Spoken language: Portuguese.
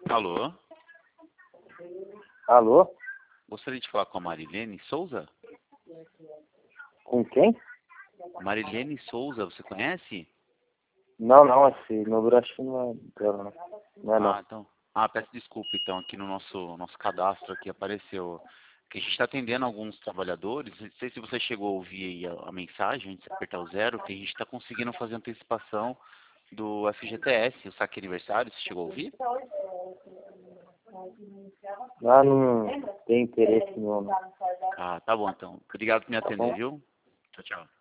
Alô? Alô? Gostaria de falar com a Marilene Souza? Com quem? Marilene Souza, você conhece? Não, esse número acho que não é dela, não. Não é, não. Então. Peço desculpa, então, aqui no nosso cadastro aqui apareceu que a gente está atendendo alguns trabalhadores. Não sei se você chegou a ouvir aí a mensagem, antes de apertar o 0, que a gente está conseguindo fazer antecipação do FGTS, o saque aniversário. Você chegou a ouvir? Não tem interesse nenhum, não. Tá bom, então. Obrigado por me Tá atender, bom? viu? Tchau, tchau.